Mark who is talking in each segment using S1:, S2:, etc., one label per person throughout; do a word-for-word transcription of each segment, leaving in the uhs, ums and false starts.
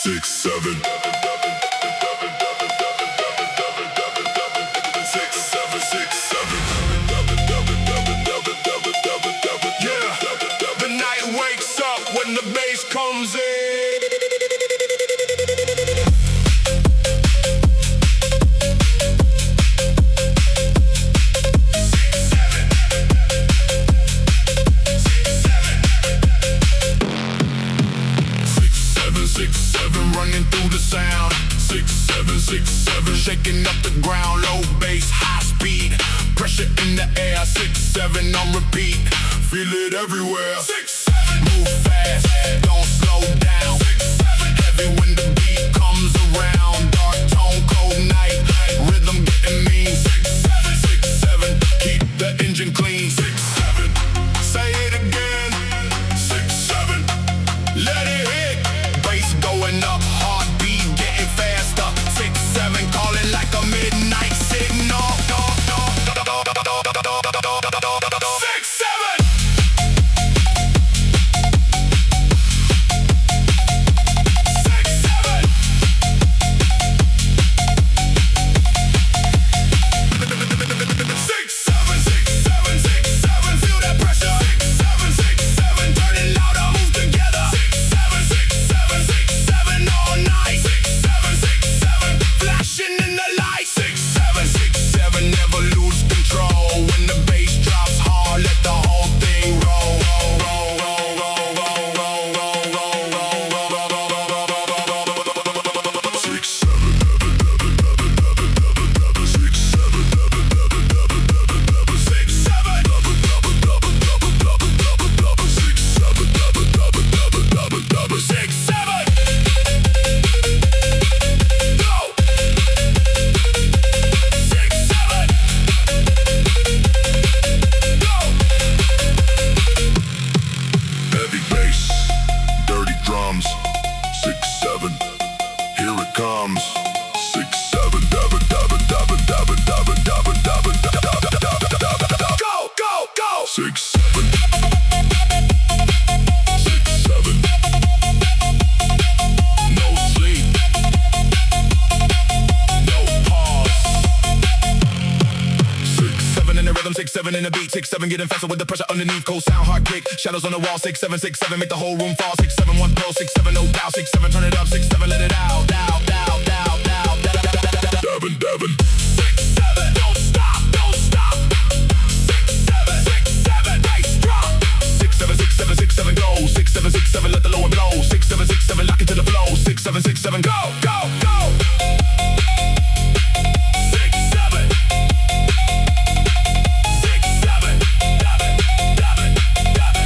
S1: six, seven. Six, seven, six, seven. Yeah, the night wakes up when the bass comes in. Six, seven, running through the sound. Six, seven, six, seven, shaking up the ground. Low bass, high speed, pressure in the air. Six, seven on repeat, feel it everywhere. Six, seven, move fast, don't slow down. Six, seven, heavy when the beat comes around. Dark tone, cold night, rhythm getting mean. Six, seven, six, seven, keep the engine clean. Six, seven, say it again. Six, seven, let it hit. Going up, heartbeat getting faster. Six, seven, calling like a midnight signal. Six, seven. Six, seven. Six, seven, six, seven, six, seven. Feel that pressure. Six, seven, six, seven. Turn it louder, move together. Six, seven, six, seven, six. All night. Six, seven, six, seven, flashing in the light. Six, seven, six, seven, never lose control. When the bass drops hard, let the whole thing roll. Roll, roll, roll, roll, roll, roll, roll, roll, roll. Six, seven, six, seven, six, seven, six, seven. Six, seven, here it comes. Six, seven, dabba, dabba, dabba, dabba, dabba, dabba, dabba, dabba, dabba. Go, go, go. Six, seven. Six, seven. No sleep. No pause. Six, seven in the rhythm, six, seven in the beat. Six, seven getting faster with the pressure underneath. Cold sound, hard kick, shadows on the wall. Six, seven, six, seven make the whole room fall. Six, seven, one blow. Six, seven, no doubt. Six, seven, turn it up. Six, seven, let it out. Down, down, down, down, down, Devin, Devin. Six, seven, don't stop, don't stop. Six, seven, six, seven, bass drop. Six, seven, six, seven, six, seven, go. Six, seven, six, seven, let the low and blow. Six, seven, six, seven, lock into the flow. Six, seven, six, seven, go, go, go. Six, seven. Six, seven. Devin, Devin, Devin.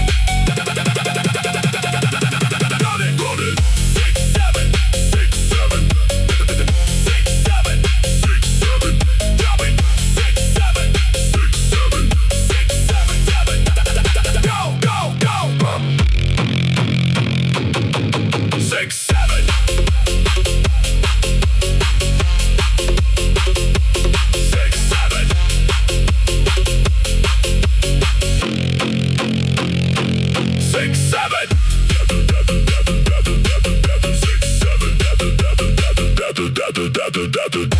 S1: Got it, got it. Six, seven, six, seven. Six, seven, six, seven. Devin, six, seven, six, seven. Six, seven, seven. Go, go, go. Six, seven. Six, seven. Six, seven. Six, seven. Six, seven.